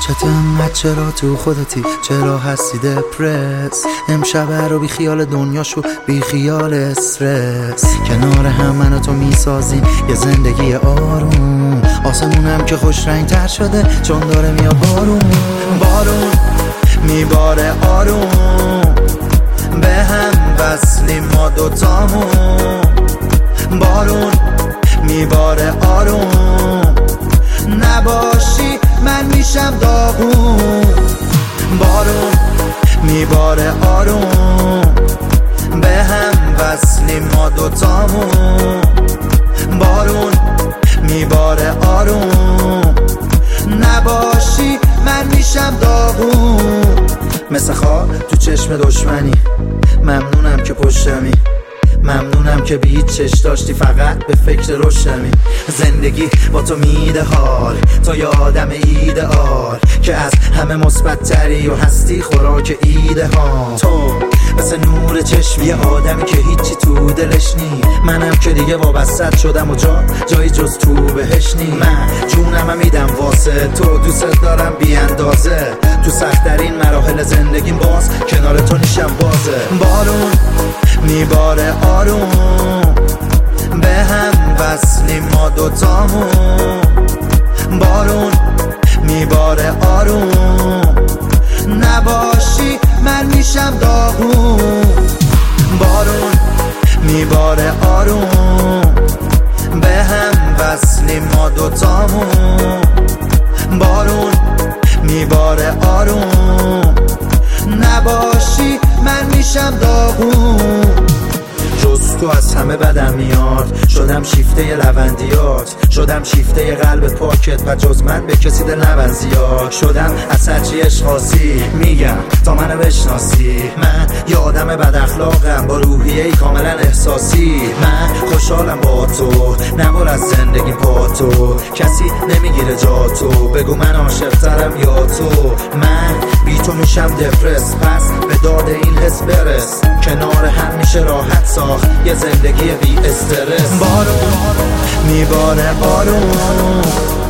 انقدر چرا تو خودتی؟ چرا هستی دپرس؟ امشب رو بی خیال دنیاشو بی خیال استرس. کنار هم من و تو میسازیم یه زندگی آروم. آسمونم که خوش رنگ تر شده چون داره میاد بارون. بارون میباره آروم، به هم وصلیم ما دوتامون. بارون میباره آروم، نباشی من میشم داغون. بارون میباره آروم، به هم وصلیم ما دوتامون. بارون میباره آروم، نباشی من میشم داغون. مثل خار تو چشم دشمنی، ممنونم که پشتمی. ممنونم که به هیچ چش داشتی، فقط به فکر روشنمی. زندگی با تو میده حال، تو یه آدم ایدئال که از همه مثبت تری و هستی خوراک ایده ها. تو مثل نور چشم یه آدمی که هیچی تو دلش نی. منم که دیگه وابسته شدم و جایی جز تو بهش نی. من جونم میدم واسه تو، دوست دارم بی اندازه. تو سخت‌ترین مراحل زندگیم باز کنار تو نیشم بازه. بارون میباره آروم، به هم وصلیم ما دوتامون. بارون میباره آروم، نباشی من میشم داغون. بارون میباره آروم، به هم وصلیم ما دوتامون. بارون میباره آروم، نباشی من میشم داغون. جز تو از همه بدم میاد، شدم شیفته لوندیات. شدم شیفته قلب پاکت و جز من به کسی دل نبند زیاد. شدم از هرچی اشخاصی میگم تا منو بشناسی. من یه آدم بد اخلاقم با روحیه‌ای کاملا احساسی. من خوشحالم با تو، نبر از زندگی پا تو. کسی نمیگیره جا تو، بگو من عاشق‌ترم یا تو. من بی تو میشم دپرس، پس به داد این حس برس. کنار هم میشه راحت ساخت یه زندگی بی استرس. بارون میباره آروم،